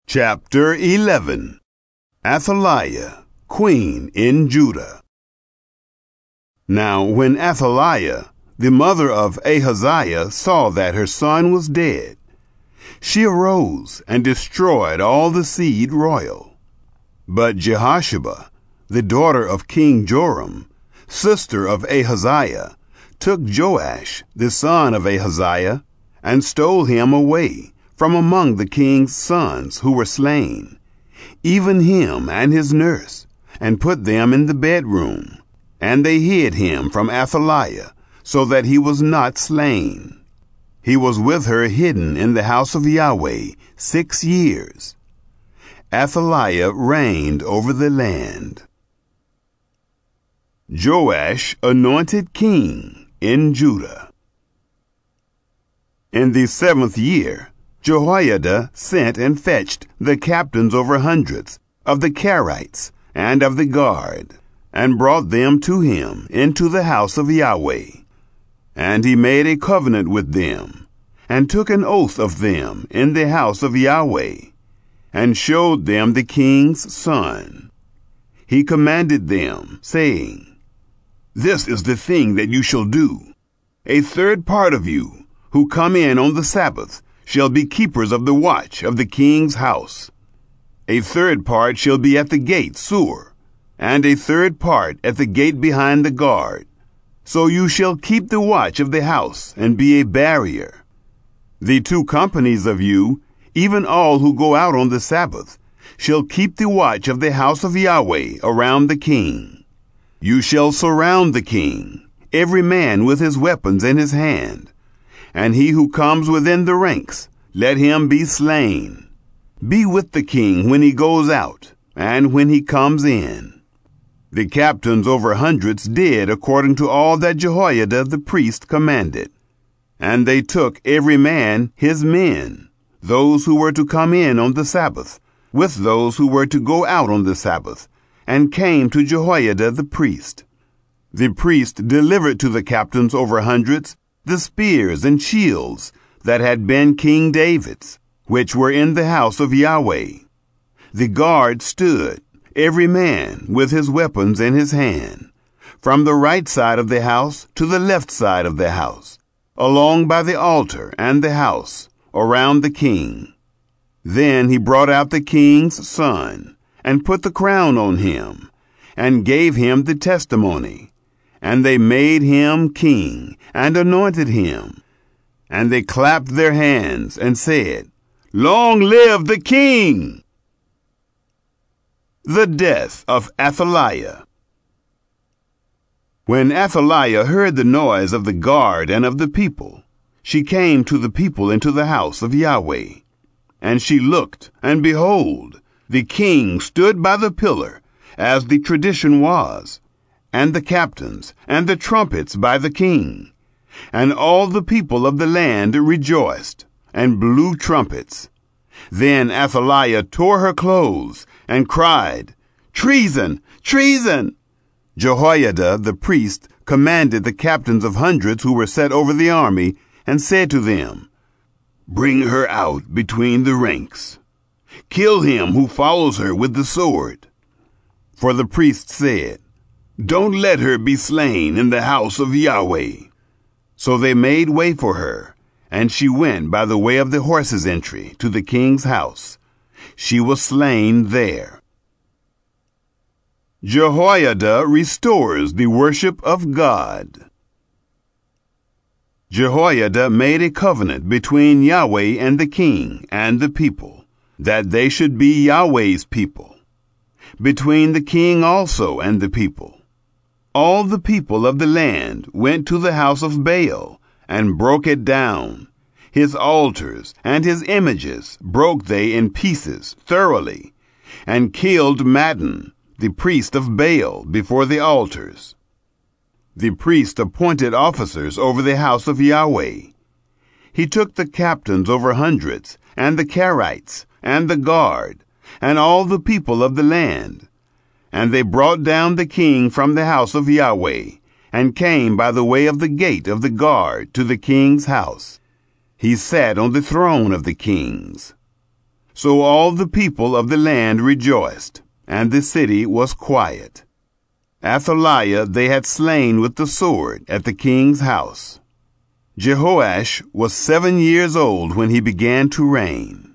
Chapter 11. Athaliah, Queen in Judah. Now when Athaliah, the mother of Ahaziah, saw that her son was dead, she arose and destroyed all the seed royal. But Jehosheba, the daughter of King Joram, sister of Ahaziah, took Joash, the son of Ahaziah, and stole him away from among the king's sons who were slain, even him and his nurse, and put them in the bedroom. And they hid him from Athaliah, so that he was not slain. He was with her hidden in the house of Yahweh 6 years. Athaliah reigned over the land. Joash anointed king in Judah. In the 7th year, Jehoiada sent and fetched the captains over hundreds of the Karites and of the guard, and brought them to him into the house of Yahweh. And he made a covenant with them, and took an oath of them in the house of Yahweh, and showed them the king's son. He commanded them, saying, "This is the thing that you shall do. A third part of you, who come in on the Sabbath, shall be keepers of the watch of the king's house. A third part shall be at the gate Sur, and a third part at the gate behind the guard. So you shall keep the watch of the house, and be a barrier. The 2 companies of you, even all who go out on the Sabbath, shall keep the watch of the house of Yahweh around the king. You shall surround the king, every man with his weapons in his hand. And he who comes within the ranks, let him be slain. Be with the king when he goes out, and when he comes in." The captains over hundreds did according to all that Jehoiada the priest commanded. And they took every man his men, those who were to come in on the Sabbath, with those who were to go out on the Sabbath, and came to Jehoiada the priest. The priest delivered to the captains over hundreds the spears and shields that had been King David's, which were in the house of Yahweh. The guard stood, every man with his weapons in his hand, from the right side of the house to the left side of the house, along by the altar and the house, around the king. Then he brought out the king's son, and put the crown on him, and gave him the testimony. And they made him king, and anointed him. And they clapped their hands, and said, "Long live the king!" The death of Athaliah. When Athaliah heard the noise of the guard and of the people, she came to the people into the house of Yahweh. And she looked, and behold, the king stood by the pillar, as the tradition was, and the captains, and the trumpets by the king. And all the people of the land rejoiced, and blew trumpets. Then Athaliah tore her clothes, and cried, "Treason! Treason!" Jehoiada the priest commanded the captains of hundreds who were set over the army, and said to them, "Bring her out between the ranks. Kill him who follows her with the sword." For the priest said, "Don't let her be slain in the house of Yahweh." So they made way for her, and she went by the way of the horses' entry to the king's house. She was slain there. Jehoiada restores the worship of God. Jehoiada made a covenant between Yahweh and the king and the people, that they should be Yahweh's people, between the king also and the people. All the people of the land went to the house of Baal, and broke it down. His altars and his images broke they in pieces thoroughly, and killed Mattan, the priest of Baal, before the altars. The priest appointed officers over the house of Yahweh. He took the captains over hundreds, and the Karites, and the guard, and all the people of the land. And they brought down the king from the house of Yahweh, and came by the way of the gate of the guard to the king's house. He sat on the throne of the kings. So all the people of the land rejoiced, and the city was quiet. Athaliah they had slain with the sword at the king's house. Jehoash was 7 years old when he began to reign.